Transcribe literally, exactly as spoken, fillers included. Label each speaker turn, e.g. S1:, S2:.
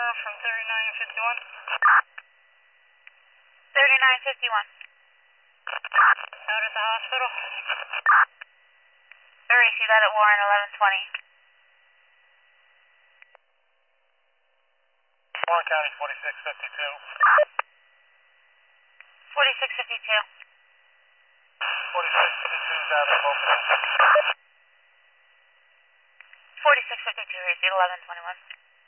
S1: from thirty-nine fifty-one.
S2: thirty-nine fifty-one.
S1: Out at the hospital.
S2: Three, see that at Warren, eleven twenty.
S1: Warren County, forty-six fifty-two.
S2: forty-six fifty-two.
S1: forty-six fifty-two is out of open.
S2: forty-six fifty-two, receive eleven twenty-one.